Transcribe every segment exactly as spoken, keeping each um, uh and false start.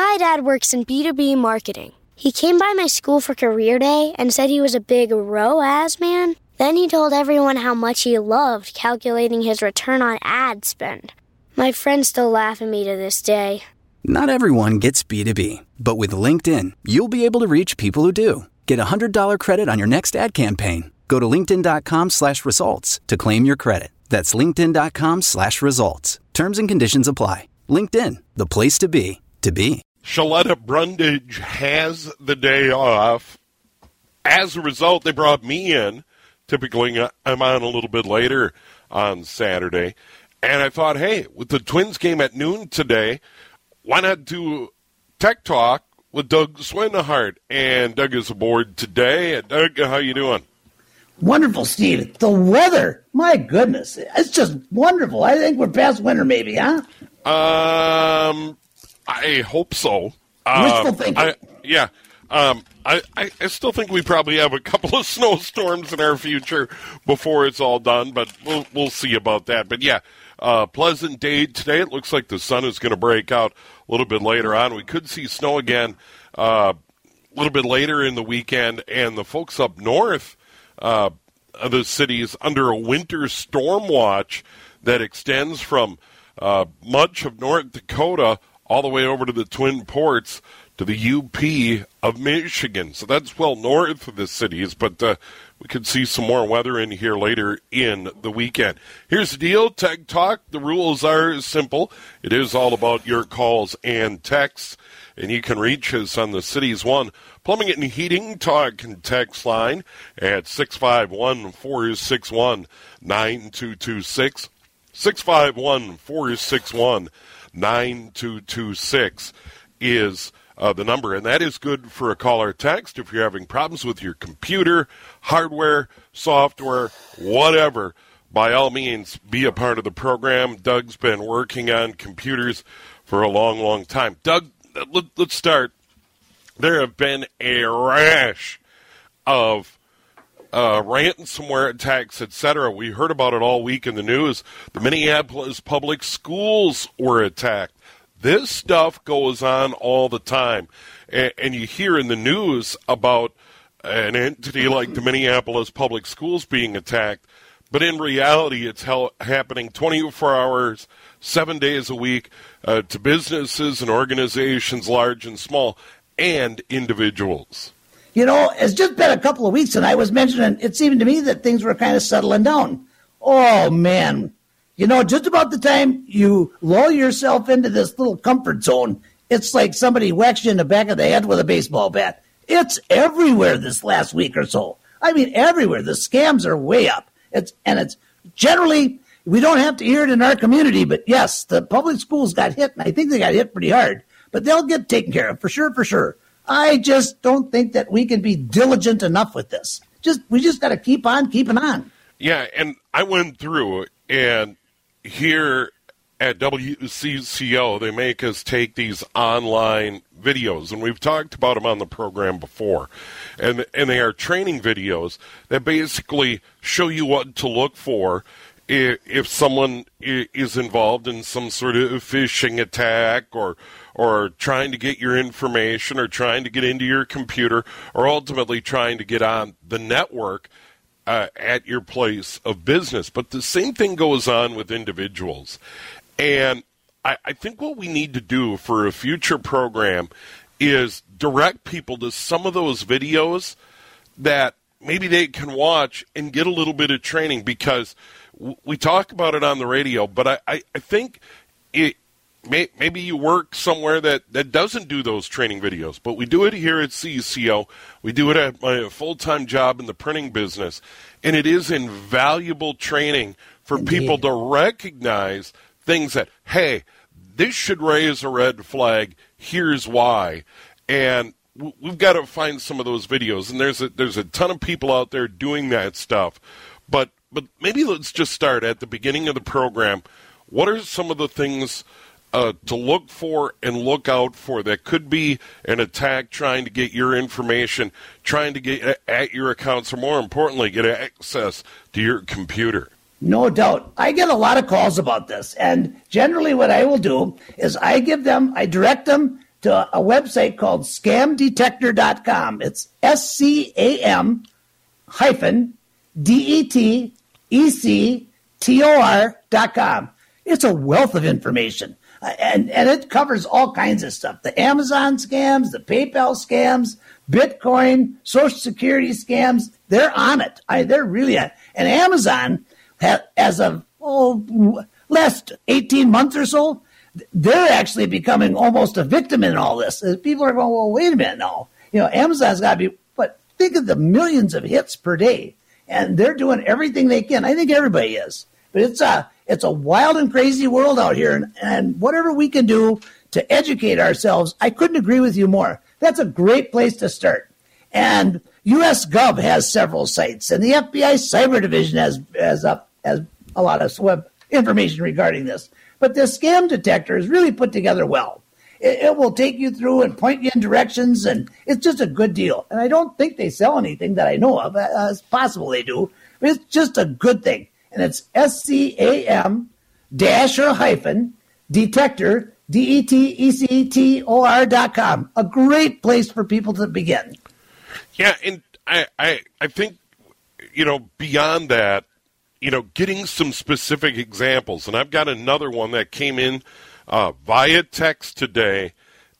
My dad works in B two B marketing. He came by my school for career day and said he was a big R O A S man. Then he told everyone how much he loved calculating his return on ad spend. My friends still laugh at me to this day. Not everyone gets B two B, but with LinkedIn, you'll be able to reach people who do. Get a one hundred dollars credit on your next ad campaign. Go to linkedin.com slash results to claim your credit. That's linkedin.com slash results. Terms and conditions apply. LinkedIn, the place to be, to be. Shaletta Brundage has the day off. As a result, they brought me in. Typically, I'm on a little bit later on Saturday. And I thought, hey, with the Twins game at noon today, why not do Tech Talk with Doug Swinhart? And Doug is aboard today. And Doug, how you doing? Wonderful, Steve. The weather, my goodness, it's just wonderful. I think we're past winter, maybe, huh? Um, I hope so. Wishful Um, thinking. I, yeah. Um, I, I, I still think we probably have a couple of snowstorms in our future before it's all done, but we'll we'll see about that. But yeah, uh, pleasant day today. It looks like the sun is going to break out a little bit later on. We could see snow again uh, a little bit later in the weekend, and the folks up north uh, of the cities under a winter storm watch that extends from uh, much of North Dakota all the way over to the Twin Ports to the U P of Michigan. So that's well north of the cities, but uh, we could see some more weather in here later in the weekend. Here's the deal, Tech Talk. The rules are simple. It is all about your calls and texts, and you can reach us on the Cities One Plumbing and Heating Talk and Text line at six five one, four six one, nine two two six, six five one, four six one, nine two two six is Uh, the number, and that is good for a call or text if you're having problems with your computer, hardware, software, whatever. By all means, be a part of the program. Doug's been working on computers for a long, long time. Doug, let, let's start. There have been a rash of uh, ransomware attacks, et cetera. We heard about it all week in the news. The Minneapolis public schools were attacked. This stuff goes on all the time, and, and you hear in the news about an entity like the Minneapolis Public Schools being attacked, but in reality it's hell, happening twenty-four hours, seven days a week uh, to businesses and organizations large and small, and individuals. You know, it's just been a couple of weeks, and I was mentioning, it seemed to me that things were kind of settling down. Oh, man. You know, just about the time you lull yourself into this little comfort zone, it's like somebody whacks you in the back of the head with a baseball bat. It's everywhere this last week or so. I mean, everywhere. The scams are way up. It's and it's generally, we don't have to hear it in our community, but yes, the public schools got hit, and I think they got hit pretty hard. But they'll get taken care of, for sure, for sure. I just don't think that we can be diligent enough with this. Just We just got to keep on keeping on. Yeah, and I went through, and here at W C C O, they make us take these online videos, and we've talked about them on the program before, and and they are training videos that basically show you what to look for if, if someone is involved in some sort of phishing attack or or trying to get your information or trying to get into your computer or ultimately trying to get on the network Uh, at your place of business. But the same thing goes on with individuals. And I, I think what we need to do for a future program is direct people to some of those videos that maybe they can watch and get a little bit of training, because w- we talk about it on the radio, but I, I, I think it may, maybe you work somewhere that, that doesn't do those training videos, but we do it here at C C O. We do it at my full-time job in the printing business, and it is invaluable training for Indeed. people to recognize things that, hey, this should raise a red flag. Here's why. And w- we've got to find some of those videos, and there's a, there's a ton of people out there doing that stuff. But but maybe let's just start at the beginning of the program. What are some of the things Uh, to look for and look out for that could be an attack trying to get your information, trying to get at your accounts, or more importantly, get access to your computer? No doubt. I get a lot of calls about this, and generally what I will do is I give them, I direct them to a website called scam detector dot com. It's S C A M hyphen D E T E C T O R dot com. It's a wealth of information, uh, and, and it covers all kinds of stuff. The Amazon scams, the PayPal scams, Bitcoin, Social Security scams, they're on it. I, they're really on it. And Amazon, ha, as of oh, last eighteen months or so, they're actually becoming almost a victim in all this. People are going, well, wait a minute now. You know, Amazon's got to be, but think of the millions of hits per day. And they're doing everything they can. I think everybody is. But it's a, it's a wild and crazy world out here. And, and whatever we can do to educate ourselves, I couldn't agree with you more. That's a great place to start. And U S Gov has several sites. And the F B I Cyber Division has, has, up, has a lot of web information regarding this. But the scam detector is really put together well. It, it will take you through and point you in directions, and it's just a good deal. And I don't think they sell anything that I know of. Uh, it's possible they do, but it's just a good thing. And it's S C A M dash or hyphen detector, D E T E C T O R dot com. A great place for people to begin. Yeah, and I, I, I think, you know, beyond that, you know, getting some specific examples. And I've got another one that came in uh, via text today,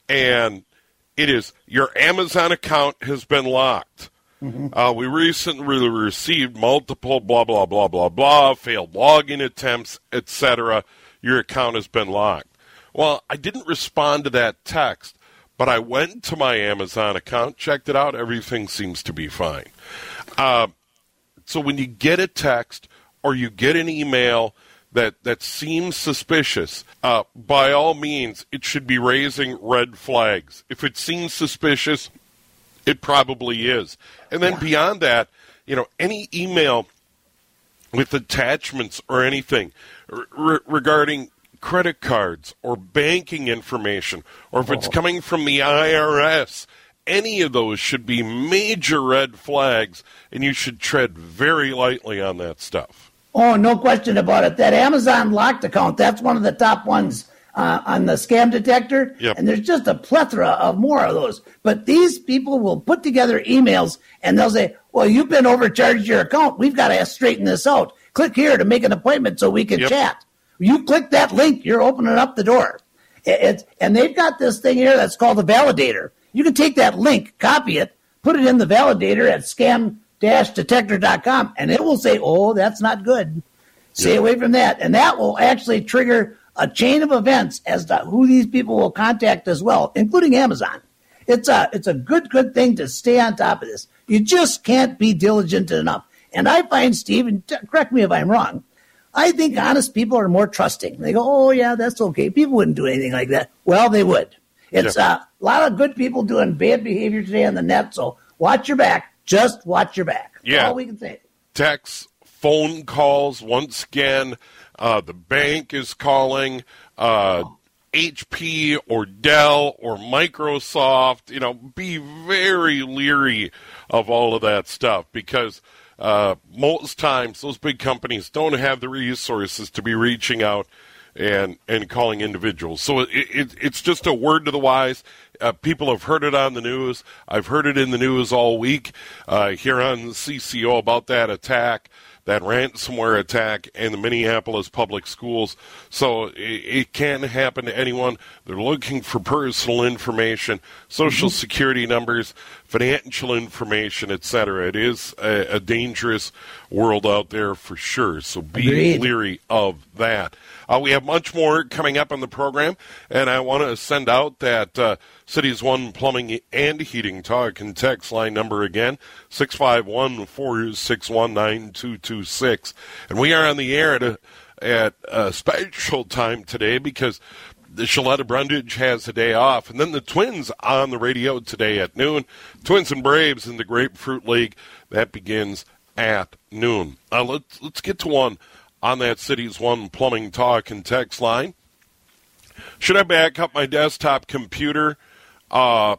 and it is, your Amazon account has been locked. Mm-hmm. Uh, we recently received multiple blah, blah, blah, blah, blah, failed login attempts, et cetera. Your account has been locked. Well, I didn't respond to that text, but I went to my Amazon account, checked it out. Everything seems to be fine. Uh, so when you get a text or you get an email that, that seems suspicious, uh, by all means, it should be raising red flags. If it seems suspicious, it probably is. And then beyond that, you know, any email with attachments or anything re- regarding credit cards or banking information, or if it's coming from the I R S, any of those should be major red flags, and you should tread very lightly on that stuff. Oh, no question about it. That Amazon locked account, that's one of the top ones uh, on the scam detector. Yep. And there's just a plethora of more of those. But these people will put together emails, and they'll say, well, you've been overcharged your account. We've got to straighten this out. Click here to make an appointment so we can yep. chat. You click that link, you're opening up the door. It's, and they've got this thing here that's called a validator. You can take that link, copy it, put it in the validator at scam detector dot com, and it will say, oh, that's not good. Stay yeah. away from that. And that will actually trigger a chain of events as to who these people will contact as well, including Amazon. It's a, it's a good, good thing to stay on top of this. You just can't be diligent enough. And I find, Steve, and t- correct me if I'm wrong, I think honest people are more trusting. They go, oh, yeah, that's okay. People wouldn't do anything like that. Well, they would. It's yeah. uh, a lot of good people doing bad behavior today on the net, so watch your back. Just watch your back. That's yeah. all we can say. Texts, phone calls, once again, uh, the bank is calling, uh, oh. H P or Dell or Microsoft. You know, be very leery of all of that stuff, because uh, most times those big companies don't have the resources to be reaching out and and calling individuals. So it, it, it's just a word to the wise. Uh, people have heard it on the news. I've heard it in the news all week uh, here on C C O about that attack, that ransomware attack in the Minneapolis public schools. So it, it can happen to anyone. They're looking for personal information, social mm-hmm. security numbers, financial information, et cetera. It is a, a dangerous world out there for sure. So be Agreed. leery of that. Uh, we have much more coming up on the program, and I want to send out that uh, Cities One Plumbing and Heating talk and text line number again, six five one, four six one, nine two two six. And we are on the air at a, at a special time today because the Shaletta Brundage has a day off, and then the Twins on the radio today at noon. Twins and Braves in the Grapefruit League. That begins at noon. Uh, let's, let's get to one on that Cities One Plumbing talk and text line. Should I back up my desktop computer uh,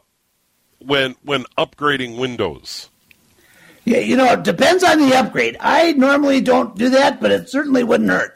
when when upgrading Windows? Yeah, you know, it depends on the upgrade. I normally don't do that, but it certainly wouldn't hurt.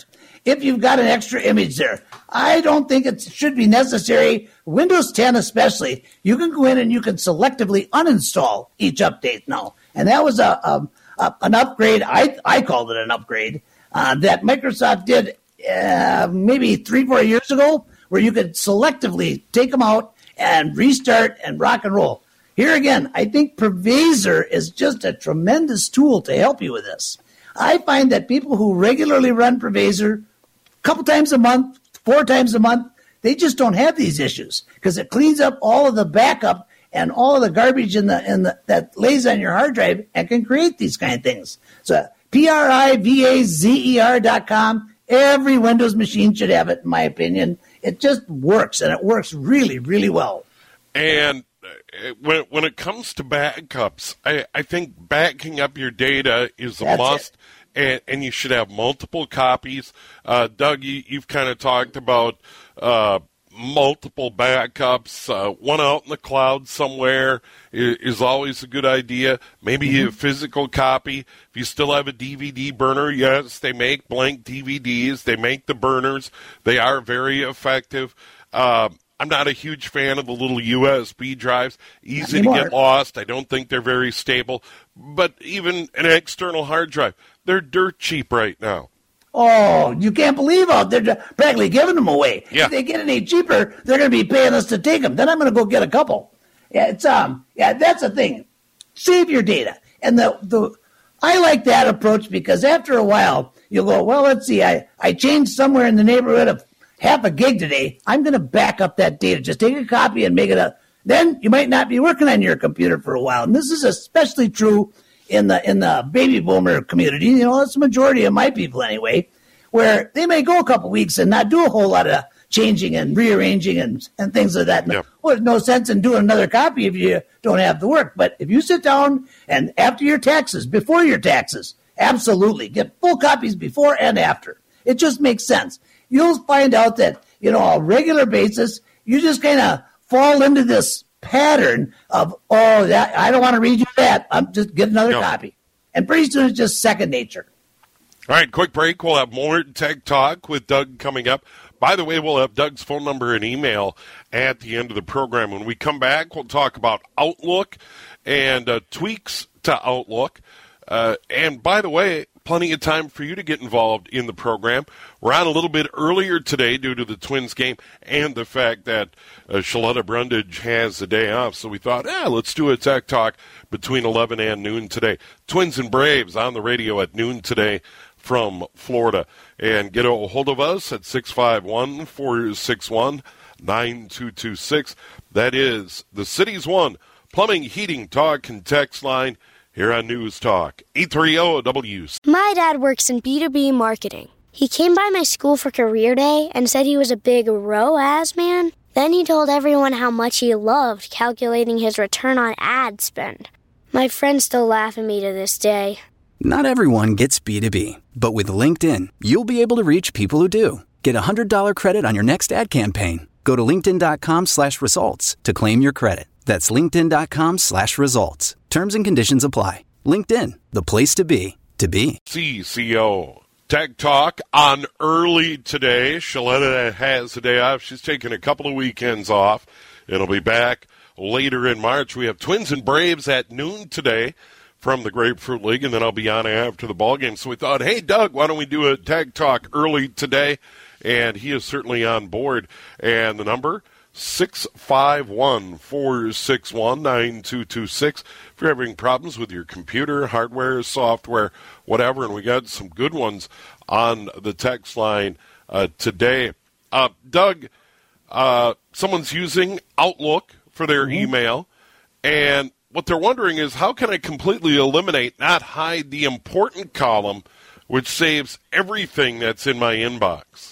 if you've got an extra image there. I don't think it should be necessary. Windows ten especially, you can go in and you can selectively uninstall each update now. And that was a, a, a an upgrade. I, I called it an upgrade uh, that Microsoft did uh, maybe three, four years ago, where you could selectively take them out and restart and rock and roll. Here again, I think Purvasor is just a tremendous tool to help you with this. I find that people who regularly run Purvasor a couple times a month, four times a month, they just don't have these issues because it cleans up all of the backup and all of the garbage in the in the that lays on your hard drive and can create these kind of things. So P R I V A Z E R dot com. Every Windows machine should have it, in my opinion. It just works, and it works really, really well. And when when it comes to backups, I, I think backing up your data is a That's must, and, and you should have multiple copies. Uh, Doug, you, you've kind of talked about uh, multiple backups. Uh, one out in the cloud somewhere is, is always a good idea. Maybe mm-hmm. a physical copy. If you still have a D V D burner, yes, they make blank D V Ds. They make the burners. They are very effective. Uh, I'm not a huge fan of the little U S B drives. Easy to get lost. I don't think they're very stable. But even an external hard drive, they're dirt cheap right now. Oh, you can't believe how they're practically giving them away. Yeah. If they get any cheaper, they're going to be paying us to take them. Then I'm going to go get a couple. Yeah, it's um, yeah, that's the thing. Save your data, and the the I like that approach because after a while you'll go, well, let's see, I I changed somewhere in the neighborhood of half a gig today. I'm going to back up that data. Just take a copy and make it a. Then you might not be working on your computer for a while, and this is especially true in the in the baby boomer community. You know, that's the majority of my people anyway, where they may go a couple weeks and not do a whole lot of changing and rearranging and, and things like that. Yep. Well, there's no sense in doing another copy if you don't have the work. But if you sit down and after your taxes, before your taxes, absolutely, get full copies before and after. It just makes sense. You'll find out that, you know, on a regular basis, you just kind of fall into this pattern of, oh, that I don't want to read you that. I'm just get another no. copy. And pretty soon it's just second nature. All right, quick break. We'll have more Tech Talk with Doug coming up. By the way, we'll have Doug's phone number and email at the end of the program. When we come back, we'll talk about Outlook and uh, tweaks to Outlook. Uh, and by the way, plenty of time for you to get involved in the program. We're on a little bit earlier today due to the Twins game and the fact that uh, Shaletta Brundage has the day off. So we thought, yeah, let's do a Tech Talk between eleven and noon today. Twins and Braves on the radio at noon today from Florida. And get a hold of us at six five one, four six one, nine two two six. That is the city's one plumbing, heating, talk, and text line here on News Talk, eight thirty W. My dad works in B two B marketing. He came by my school for career day and said he was a big R O A S man. Then he told everyone how much he loved calculating his return on ad spend. My friends still laugh at me to this day. Not everyone gets B two B, but with LinkedIn, you'll be able to reach people who do. Get a one hundred dollars credit on your next ad campaign. Go to linkedin.com slash results to claim your credit. That's linkedin.com slash results. Terms and conditions apply. LinkedIn, the place to be, to be. C C O. Tech Talk on early today. Shaletta has a day off. She's taking a couple of weekends off. It'll be back later in March. We have Twins and Braves at noon today from the Grapefruit League, and then I'll be on after the ball game. So we thought, hey, Doug, why don't we do a Tech Talk early today? And he is certainly on board. And the number, six five one, four six one, nine two two six. If you're having problems with your computer, hardware, software, whatever, and we got some good ones on the text line uh, today. Uh, Doug, uh, someone's using Outlook for their mm-hmm. email, and what they're wondering is how can I completely eliminate, not hide the important column, which saves everything that's in my inbox?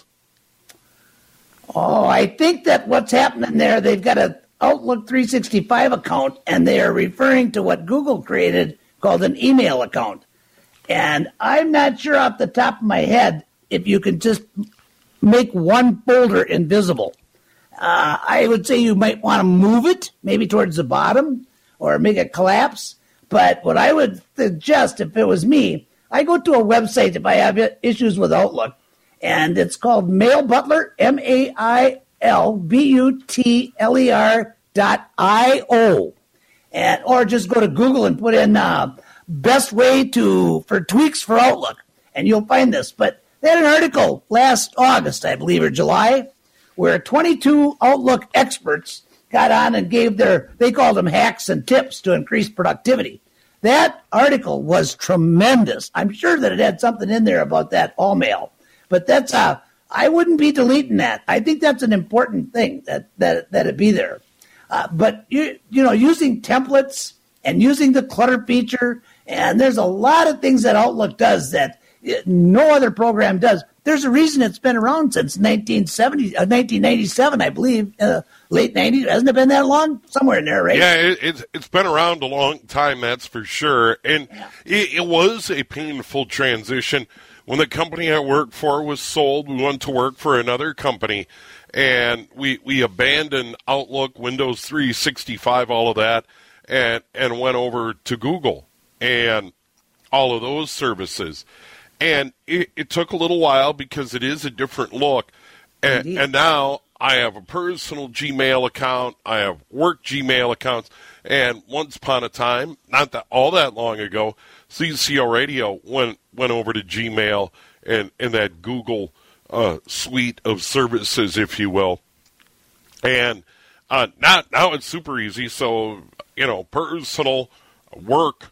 Oh, I think that what's happening there, they've got an Outlook three sixty-five account, and they are referring to what Google created called an email account. And I'm not sure off the top of my head if you can just make one folder invisible. Uh, I would say you might want to move it, maybe towards the bottom, or make it collapse. But what I would suggest, if it was me, I go to a website if I have issues with Outlook, and it's called Mail Butler, M A I L B U T L E R dot I O. And, or just go to Google and put in uh, best way to for tweaks for Outlook, and you'll find this. But they had an article last August, I believe, or July, where twenty-two Outlook experts got on and gave their, they called them hacks and tips to increase productivity. That article was tremendous. I'm sure that it had something in there about that all mail, but that's uh, I wouldn't be deleting that. I think that's an important thing that that that it be there. Uh, but you you know, using templates and using the clutter feature, and there's a lot of things that Outlook does that no other program does. There's a reason it's been around since nineteen seventy, uh, nineteen ninety-seven, I believe, uh, late nineties. Hasn't it been that long? Somewhere in there, right? Yeah, it, it's it's been around a long time, that's for sure. And yeah. it, it was a painful transition. When the company I worked for was sold, we went to work for another company, and we we abandoned Outlook, Windows three sixty-five, all of that, and, and went over to Google and all of those services. And it, it took a little while because it is a different look. And, and now I have a personal Gmail account. I have work Gmail accounts. And once upon a time, not that all that long ago, C C O Radio went went over to Gmail and, and that Google uh, suite of services, if you will. And uh, not, now it's super easy. So, you know, personal, work,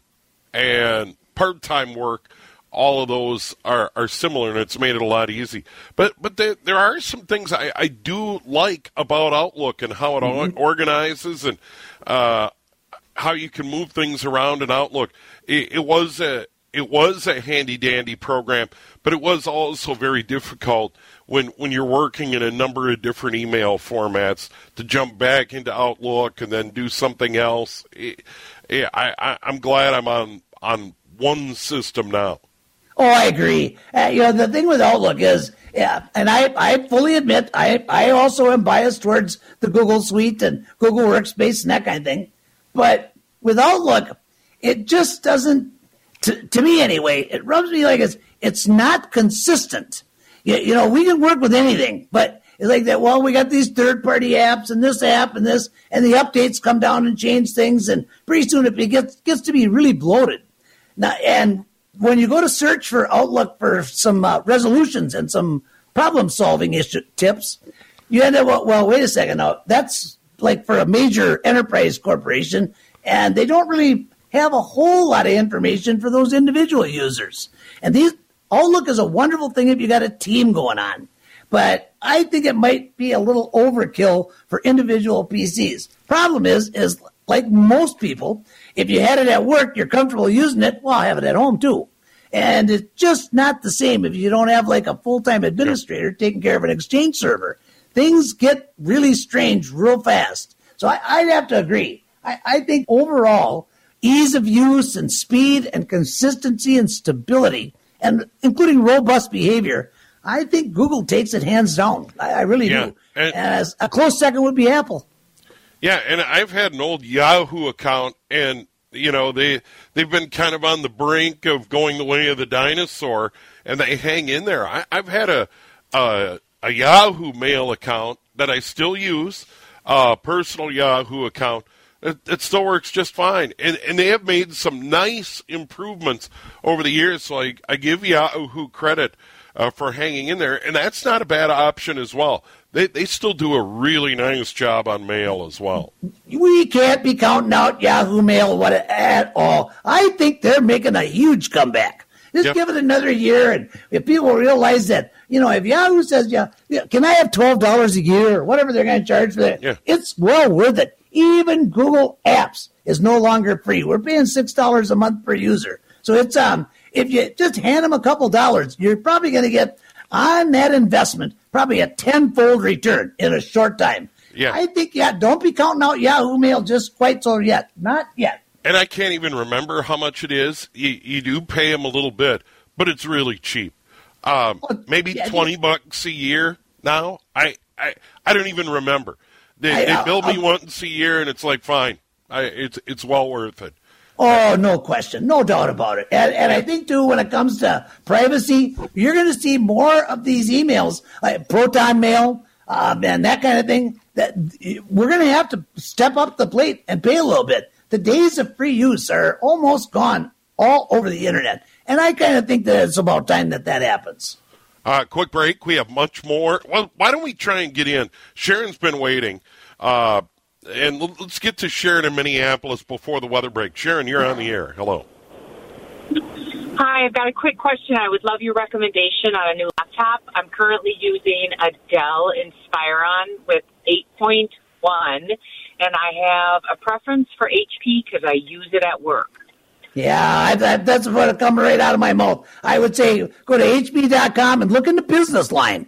and part-time work, all of those are, are similar, and it's made it a lot easy. But but there, there are some things I, I do like about Outlook and how it mm-hmm. organizes and uh, how you can move things around in Outlook. It, it was a it was a handy dandy program, but it was also very difficult when when you're working in a number of different email formats to jump back into Outlook and then do something else. It, it, I, I I'm glad I'm on on one system now. Oh, I agree. Uh, you know, the thing with Outlook is, yeah, and I, I fully admit, I, I also am biased towards the Google Suite and Google Workspace and that kind of thing. But with Outlook, it just doesn't, to, to me anyway, it rubs me like it's it's not consistent. You, you know, we can work with anything, but it's like that, well, we got these third-party apps and this app and this, and the updates come down and change things, and pretty soon it gets, gets to be really bloated. Now, and when you go to search for Outlook for some uh, resolutions and some problem-solving issue tips, you end up, well, well, wait a second now. That's like for a major enterprise corporation, and they don't really have a whole lot of information for those individual users. And these Outlook is a wonderful thing if you got a team going on. But I think it might be a little overkill for individual P Cs. Problem is, is like most people, if you had it at work, you're comfortable using it, well, I have it at home too. And it's just not the same if you don't have like a full-time administrator taking care of an Exchange server. Things get really strange real fast. So I, I'd have to agree. I, I think overall, ease of use and speed and consistency and stability, and including robust behavior, I think Google takes it hands down. I, I really yeah. do. And, and as a close second would be Apple. Yeah, and I've had an old Yahoo account, and, you know, they, they've been kind of on the brink of going the way of the dinosaur, and they hang in there. I, I've had a, a a Yahoo Mail account that I still use, a personal Yahoo account. It, it still works just fine. And, and they have made some nice improvements over the years, so I, I give Yahoo credit uh, for hanging in there, and that's not a bad option as well. They they still do a really nice job on mail as well. We can't be counting out Yahoo Mail what at all. I think they're making a huge comeback. Just yep. give it another year, and if people realize that, you know, if Yahoo says, yeah, yeah can I have twelve dollars a year or whatever they're going to charge for that, yeah. it's well worth it. Even Google Apps is no longer free. We're paying six dollars a month per user. So it's um if you just hand them a couple dollars, you're probably going to get on that investment probably a tenfold return in a short time. Yeah. I think, yeah, don't be counting out Yahoo Mail just quite so yet. Not yet. And I can't even remember how much it is. You, you do pay them a little bit, but it's really cheap. Um, maybe yeah, twenty yeah. bucks a year now. I, I I don't even remember. They, I, they I'll, bill me I'll, once a year, and it's like, fine. I, it's it's well worth it. Oh, no question. No doubt about it. And, and I think, too, when it comes to privacy, you're going to see more of these emails, like Proton Mail um, and that kind of thing, that we're going to have to step up the plate and pay a little bit. The days of free use are almost gone all over the Internet. And I kind of think that it's about time that that happens. Uh, quick break. We have much more. Well, why don't we try and get in? Sharon's been waiting. Uh, and let's get to Sharon in Minneapolis before the weather break. Sharon, you're on the air. Hello. Hi, I've got a quick question. I would love your recommendation on a new laptop. I'm currently using a Dell Inspiron with eight point one, and I have a preference for H P because I use it at work. Yeah, I, I, that's what coming right out of my mouth. I would say go to H P dot com and look in the business line.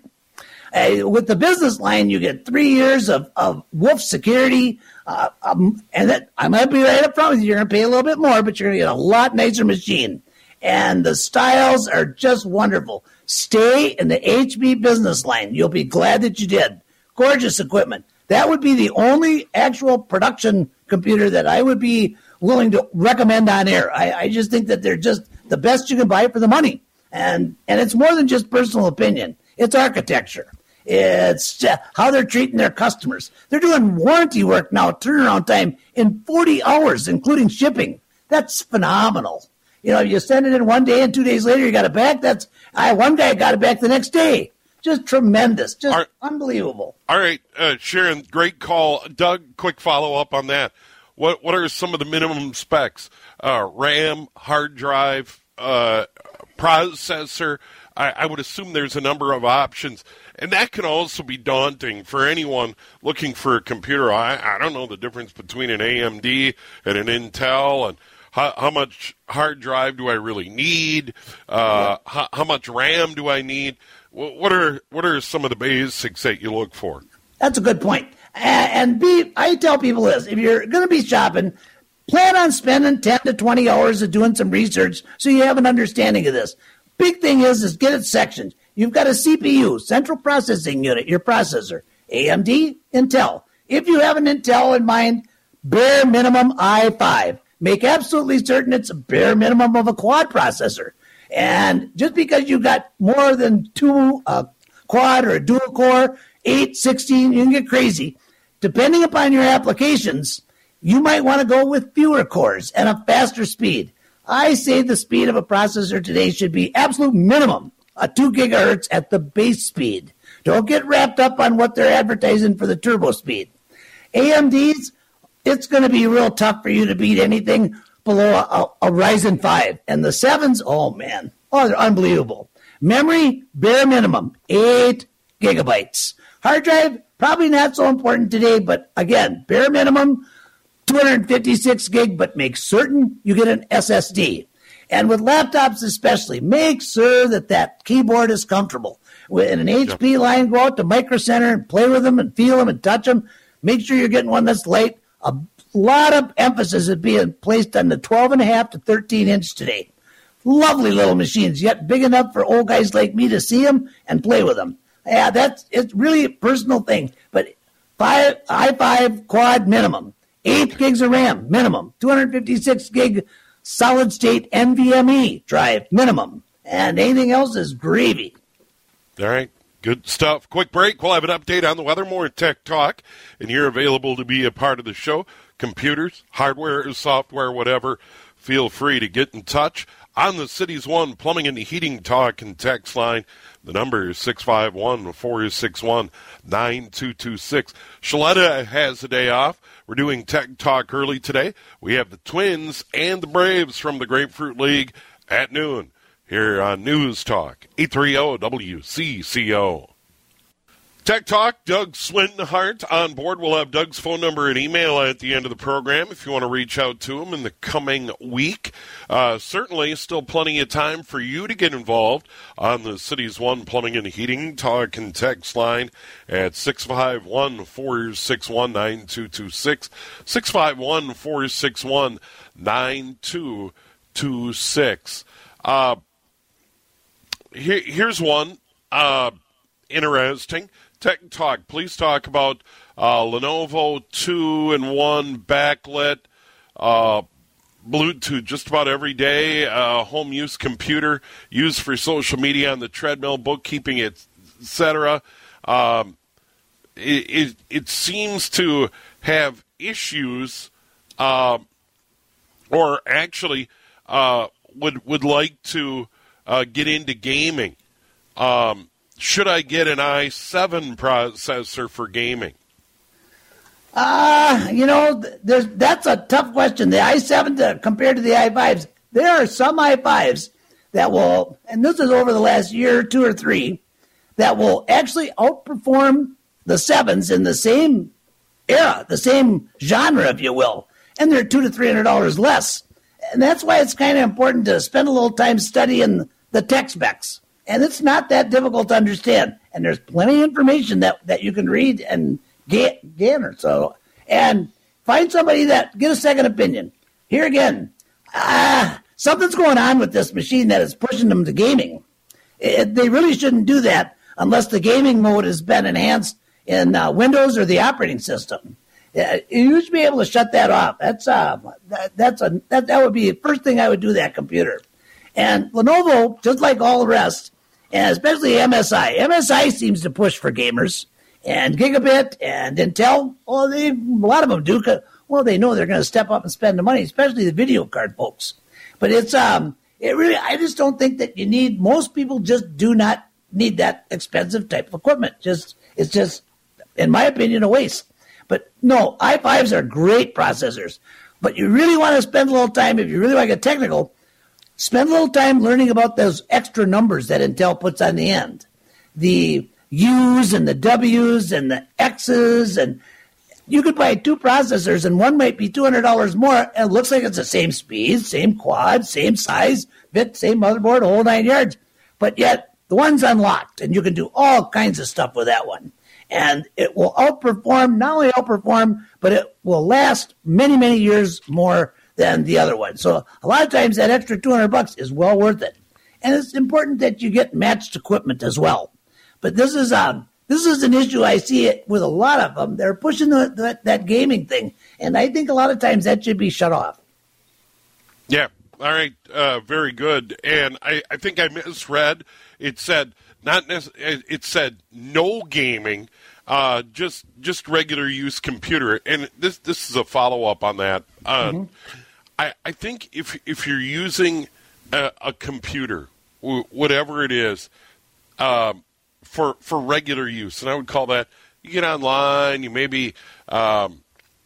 Uh, with the business line, you get three years of, of Wolf security, uh, um, and that, I might be right up front with you. You're going to pay a little bit more, but you're going to get a lot nicer machine. And the styles are just wonderful. Stay in the H P business line. You'll be glad that you did. Gorgeous equipment. That would be the only actual production computer that I would be willing to recommend on air. I, I just think that they're just the best you can buy for the money. And and it's more than just personal opinion. It's architecture. It's how they're treating their customers. They're doing warranty work now, turnaround time in forty hours, including shipping. That's phenomenal. You know, you send it in one day and two days later you got it back. That's I one guy got it back the next day. Just tremendous. Just right. Unbelievable. All right, uh, Sharon, great call. Doug, quick follow-up on that. What what are some of the minimum specs? Uh, RAM, hard drive, uh, processor. I, I would assume there's a number of options. And that can also be daunting for anyone looking for a computer. I, I don't know the difference between an A M D and an Intel, and how, how much hard drive do I really need? Uh, how, how much RAM do I need? What are what are some of the basics that you look for? That's a good point. And B, I tell people this, if you're going to be shopping, plan on spending ten to twenty hours of doing some research so you have an understanding of this. Big thing is, is get it sectioned. You've got a C P U, central processing unit, your processor, A M D, Intel. If you have an Intel in mind, bare minimum i five. Make absolutely certain it's a bare minimum of a quad processor. And just because you've got more than two uh, quad or a dual core, eight, sixteen, you can get crazy. Depending upon your applications, you might want to go with fewer cores and a faster speed. I say the speed of a processor today should be absolute minimum, a two gigahertz at the base speed. Don't get wrapped up on what they're advertising for the turbo speed. A M Ds, it's going to be real tough for you to beat anything below a, a Ryzen five. And the sevens, oh man, oh, they're unbelievable. Memory, bare minimum, eight gigabytes. Hard drive, probably not so important today, but again, bare minimum, two fifty-six gig, but make certain you get an S S D. And with laptops especially, make sure that that keyboard is comfortable. In an H P line, go out to Micro Center and play with them and feel them and touch them. Make sure you're getting one that's light. A lot of emphasis is being placed on the twelve and a half to thirteen inch today. Lovely little machines, yet big enough for old guys like me to see them and play with them. Yeah, that's it's really a personal thing. But five, i five quad minimum. Eight gigs of RAM, minimum. two fifty-six gig solid state NVMe drive, minimum. And anything else is gravy. All right. Good stuff. Quick break. We'll have an update on the weather, more Tech Talk, and you're available to be a part of the show. Computers, hardware, software, whatever, feel free to get in touch. On the Cities One Plumbing and Heating Talk and Text line, the number is six five one, four six one, nine two two six. Shaletta has a day off. We're doing Tech Talk early today. We have the Twins and the Braves from the Grapefruit League at noon here on News Talk, eight thirty W C C O. Tech Talk, Doug Swinhart on board. We'll have Doug's phone number and email at the end of the program if you want to reach out to him in the coming week. Uh, certainly, still plenty of time for you to get involved on the Cities One Plumbing and Heating Talk and Text line at six five one, four six one, nine two two six, six five one, four six one, nine two two six. Uh, here, here's one uh, interesting. Tech Talk, please talk about uh, Lenovo two in one backlit uh, Bluetooth just about every day, uh, home use computer used for social media on the treadmill, bookkeeping, et cetera. Um, it, it, it seems to have issues, uh, or actually uh, would would like to uh, get into gaming. Um, should I get an i seven processor for gaming? Uh, you know, there's, that's a tough question. The i seven to, compared to the i fives, there are some i fives that will, and this is over the last year, two or three, that will actually outperform the sevens in the same era, the same genre, if you will, and they're two to three hundred dollars less. And that's why it's kind of important to spend a little time studying the tech specs. And it's not that difficult to understand. And there's plenty of information that, that you can read and get, gainer. So, and find somebody that, get a second opinion. Here again, uh, something's going on with this machine that is pushing them to gaming. It, they really shouldn't do that unless the gaming mode has been enhanced in uh, Windows or the operating system. Uh, you should be able to shut that off. That's uh, that, that's a that, that would be the first thing I would do that computer. And Lenovo, just like all the rest, and especially M S I, M S I seems to push for gamers. And Gigabit and Intel, well, they, a lot of them do. Well, they know they're going to step up and spend the money, especially the video card folks. But it's um, it really, I just don't think that you need. Most people just do not need that expensive type of equipment. Just it's just, in my opinion, a waste. But no, i fives are great processors. But you really want to spend a little time, if you really want to get technical, spend a little time learning about those extra numbers that Intel puts on the end. The U's and the W's and the X's, and you could buy two processors and one might be two hundred dollars more and it looks like it's the same speed, same quad, same size, bit, same motherboard, whole nine yards. But yet the one's unlocked and you can do all kinds of stuff with that one. And it will outperform, not only outperform, but it will last many, many years more than the other one. So a lot of times that extra two hundred bucks is well worth it. And it's important that you get matched equipment as well. But this is um, this is an issue I see it with a lot of them. They're pushing the, the, that gaming thing, and I think a lot of times that should be shut off. Yeah, all right, uh, very good. And I, I think I misread. It said not necessarily. It said no gaming, uh, just just regular use computer. And this this is a follow up on that. Uh, mm-hmm. I I think if if you're using a, a computer, whatever it is. Um, For, for regular use, and I would call that you get online, you maybe, um,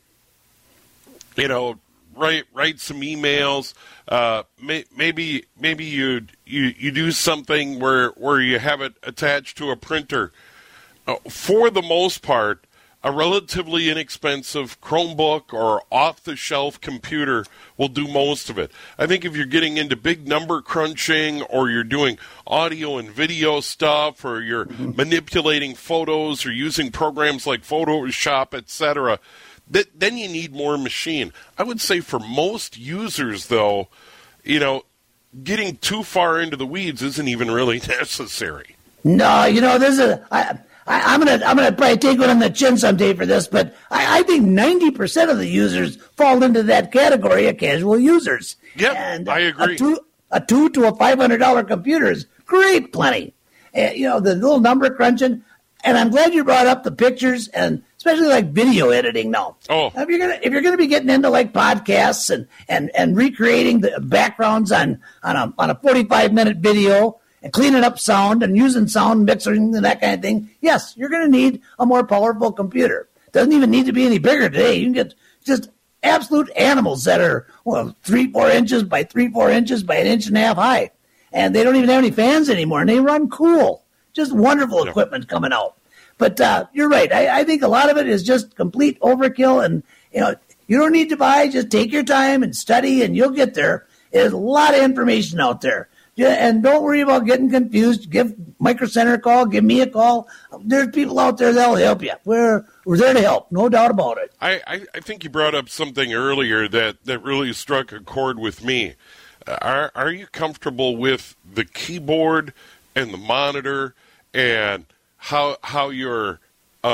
you know, write write some emails. Uh, may, maybe maybe you you you do something where where you have it attached to a printer. Uh, for the most part, a relatively inexpensive Chromebook or off-the-shelf computer will do most of it. I think if you're getting into big number crunching or you're doing audio and video stuff or you're mm-hmm. manipulating photos or using programs like Photoshop, et cetera, th- then you need more machine. I would say for most users, though, you know, getting too far into the weeds isn't even really necessary. No, you know, this is... I, I, I'm gonna I'm gonna probably take one on the chin someday for this, but I, I think ninety percent of the users fall into that category of casual users. Yep, and I agree. A two, a two to a five hundred dollar computer is great, plenty. Uh, you know, the little number crunching, and I'm glad you brought up the pictures and especially like video editing. Now, oh, if you're gonna if you're gonna be getting into like podcasts and and and recreating the backgrounds on on a on a forty-five minute video. And cleaning up sound and using sound mixing and that kind of thing, yes, you're going to need a more powerful computer. Doesn't even need to be any bigger today. You can get just absolute animals that are, well, three, four inches by three, four inches by an inch and a half high. And they don't even have any fans anymore, and they run cool. Just wonderful yeah. equipment coming out. But uh, you're right. I, I think a lot of it is just complete overkill. And, you know, you don't need to buy. Just take your time and study, and you'll get there. There's a lot of information out there. Yeah, and don't worry about getting confused. Give Micro Center a call. Give me a call. There's people out there that'll help you. We're we're there to help, no doubt about it. I, I, I think you brought up something earlier that, that really struck a chord with me. Uh, are are you comfortable with the keyboard and the monitor and how how your uh,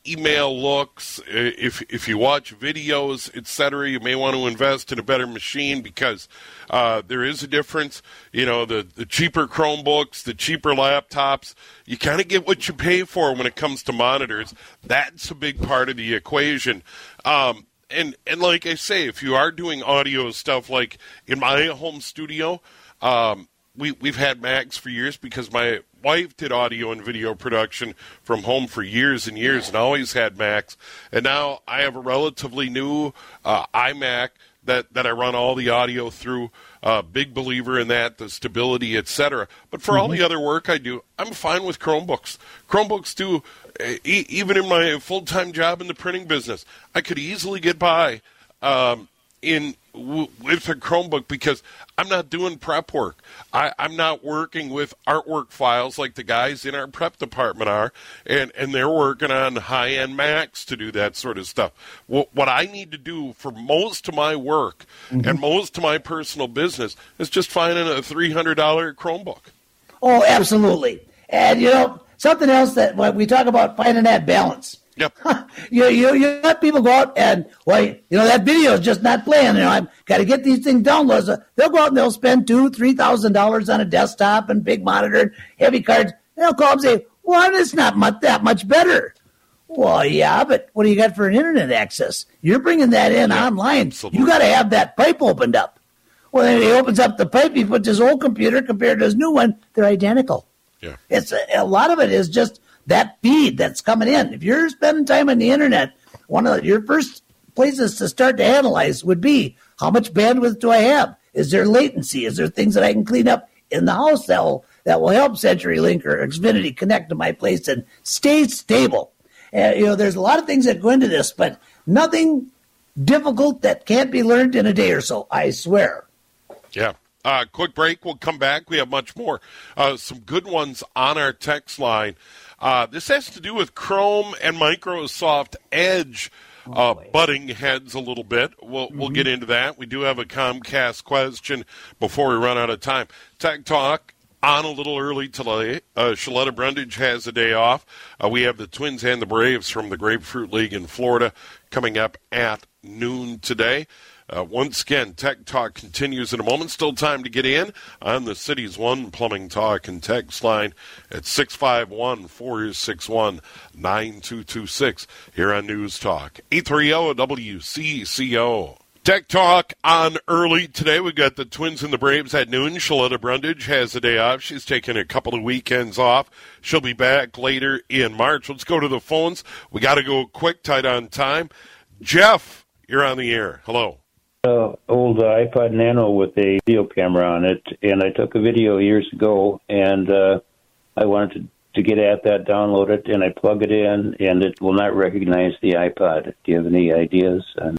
email looks, if if you watch videos, et cetera, you may want to invest in a better machine because uh, there is a difference. You know, the, the cheaper Chromebooks, the cheaper laptops, you kind of get what you pay for when it comes to monitors. That's a big part of the equation. Um, and, and like I say, if you are doing audio stuff like in my home studio, um, we, we've had Macs for years because my wife did audio and video production from home for years and years and always had Macs. And now I have a relatively new uh, iMac that, that I run all the audio through. Uh, big believer in that, the stability, et cetera. But for mm-hmm. all the other work I do, I'm fine with Chromebooks. Chromebooks do, e- even in my full-time job in the printing business, I could easily get by um, in w- with a Chromebook because I'm not doing prep work. I, I'm not working with artwork files like the guys in our prep department are, and, and they're working on high-end Macs to do that sort of stuff. What, what I need to do for most of my work mm-hmm. and most of my personal business is just finding a three hundred dollars Chromebook. Oh, absolutely. And, you know, something else that when we talk about finding that balance. Yep. you, you you let people go out and, well, you know, that video is just not playing. You know, I've got to get these things downloaded. They'll go out and they'll spend two, three thousand dollars on a desktop and big monitor, heavy cards. They'll call and say, "Well, it's not much, that much better." Well, yeah, but what do you got for an internet access? You're bringing that in yeah, online. Absolutely. You got to have that pipe opened up. Well, then he opens up the pipe. He puts his old computer compared to his new one. They're identical. Yeah. It's a, a lot of it is just that feed that's coming in. If you're spending time on the internet, one of the, your first places to start to analyze would be, how much bandwidth do I have? Is there latency? Is there things that I can clean up in the house that will, that will help CenturyLink or Xfinity connect to my place and stay stable? And, you know, there's a lot of things that go into this, but nothing difficult that can't be learned in a day or so, I swear. Yeah. Uh, quick break. We'll come back. We have much more. Uh, some good ones on our text line. Uh, this has to do with Chrome and Microsoft Edge uh, oh, butting heads a little bit. We'll mm-hmm. we'll get into that. We do have a Comcast question before we run out of time. Tech Talk on a little early today. Uh, Shaletta Brundage has a day off. Uh, we have the Twins and the Braves from the Grapefruit League in Florida coming up at noon today. Uh, once again, Tech Talk continues in a moment. Still time to get in on the City's One Plumbing Talk and text line at six five one, four six one, nine two two six here on News Talk eight thirty W C C O. Tech Talk on early today. We've got the Twins and the Braves at noon. Shaletta Brundage has a day off. She's taking a couple of weekends off. She'll be back later in March. Let's go to the phones. We got to go quick, tight on time. Jeff, you're on the air. Hello. Uh, old uh, iPod Nano with a video camera on it, and I took a video years ago, and uh, I wanted to, to get at that, download it, and I plug it in, and it will not recognize the iPod. Do you have any ideas? On-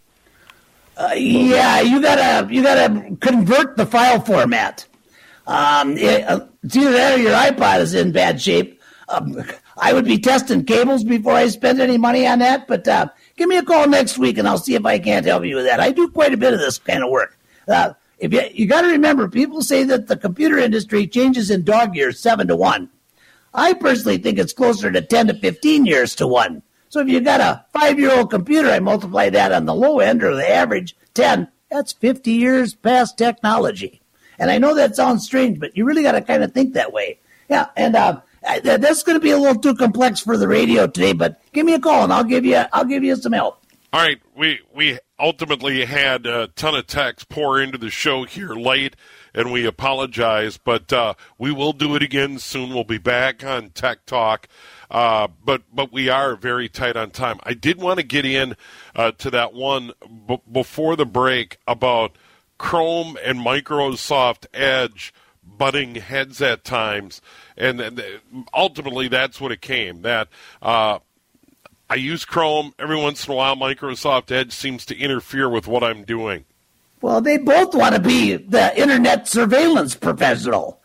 uh, yeah, you gotta you gotta convert the file format. Um, it, uh, it's either that or your iPod is in bad shape. Um, I would be testing cables before I spend any money on that, but uh, give me a call next week, and I'll see if I can't help you with that. I do quite a bit of this kind of work. Uh, if you you got to remember, people say that the computer industry changes in dog years, seven to one. I personally think it's closer to ten to fifteen years to one. So if you got a five-year-old computer, I multiply that on the low end or the average, ten, that's fifty years past technology. And I know that sounds strange, but you really got to kind of think that way. Yeah, and uh, that's going to be a little too complex for the radio today, but give me a call, and I'll give you I'll give you some help. All right, we we ultimately had a ton of texts pour into the show here late, and we apologize, but uh, we will do it again soon. We'll be back on Tech Talk, uh, but but we are very tight on time. I did want to get in uh, to that one b- before the break about Chrome and Microsoft Edge butting heads at times, and, and ultimately that's what it came, that uh, I use Chrome. Every once in a while, Microsoft Edge seems to interfere with what I'm doing. Well, they both want to be the internet surveillance professional.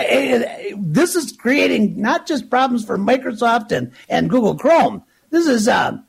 This is creating not just problems for Microsoft and, and Google Chrome. This is, um,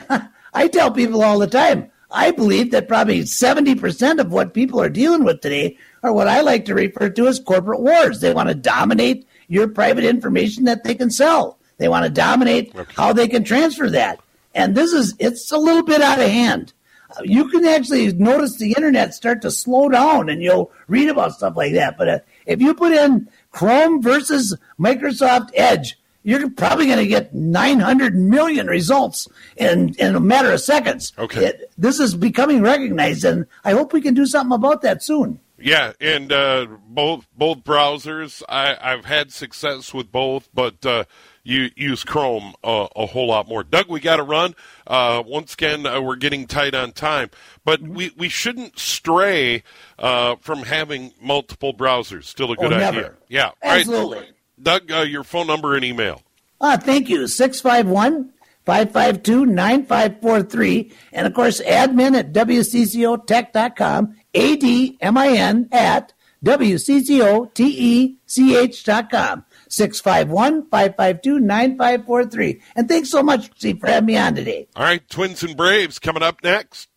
I tell people all the time, I believe that probably seventy percent of what people are dealing with today are what I like to refer to as corporate wars. They want to dominate your private information that they can sell. They want to dominate okay. how they can transfer that. And this is, it's a little bit out of hand. You can actually notice the internet start to slow down, and you'll read about stuff like that. But uh, if you put in Chrome versus Microsoft Edge, you're probably going to get nine hundred million results in, in a matter of seconds. Okay. It, this is becoming recognized, and I hope we can do something about that soon. Yeah, and uh, both both browsers, I, I've had success with both, but uh, you use Chrome uh, a whole lot more. Doug, we got to run. Uh, once again, uh, we're getting tight on time, but we, we shouldn't stray uh, from having multiple browsers. Still a good oh, idea. Never. Yeah, absolutely. All right. Doug, uh, your phone number and email. Uh, thank you. six five one, five five two, nine five four three. And, of course, admin at W C C O tech dot com, A D M I N at W C C O T E C H dot com, six five one, five five two, nine five four three. And thanks so much, Steve, for having me on today. All right, Twins and Braves coming up next.